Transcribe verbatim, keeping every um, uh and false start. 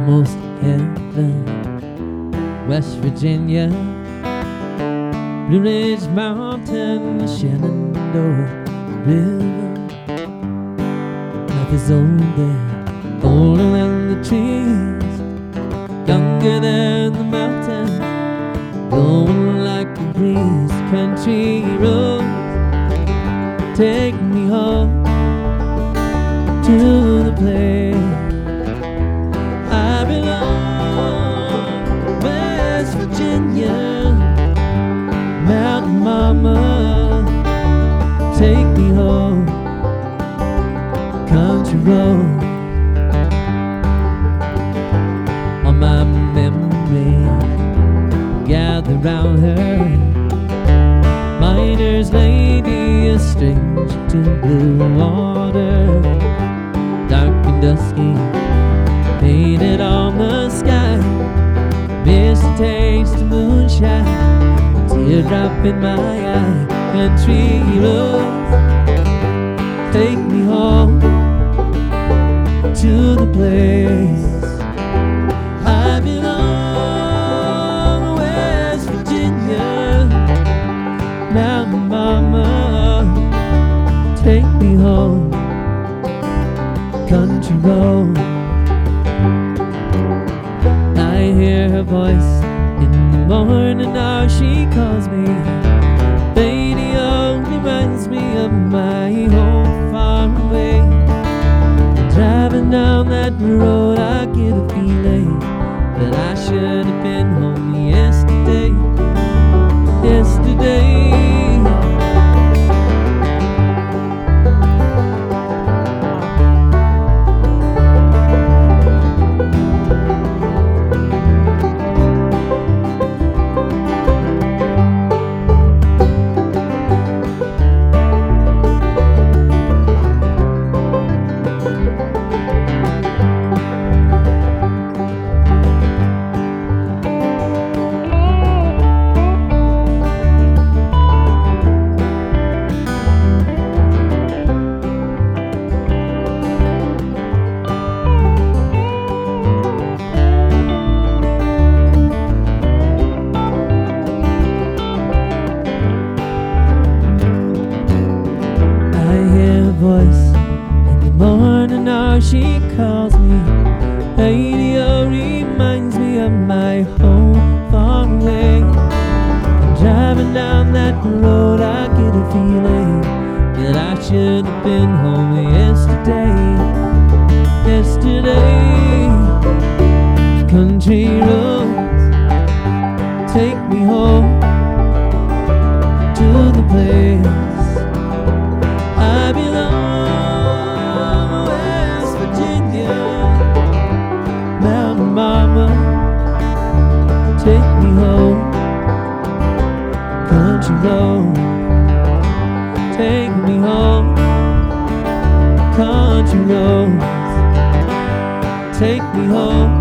almost heaven. West Virginia, Blue Ridge Mountain, the Shenandoah River. Life is old there, older than the trees, younger than the mountains, blowing like a breeze. Country roads take me home to the place I belong. West Virginia, Mountain Mama, take me home. Country road, all my memories gather round her. Miner's lady, a stranger to blue water, dark and dusky, painted on the sky. Miss the taste of moonshine, teardrop in my eye. Country roads take me home to the place I belong. West Virginia, Mountain Mama, take me home. Country road, I hear her voice in the morning hour. She calls me. Radio reminds me of my home far away. Driving down that road, I get a feeling that I should have been home yesterday. Yesterday. Voice in the morning hour, she calls me. Radio reminds me of my home far away. And driving down that road, I get a feeling that I should have been home yesterday. Yesterday. Country roads take me home to the place I belong. West Virginia, Mountain Mama, take me home. Country road, take me home. Country roads, take me home.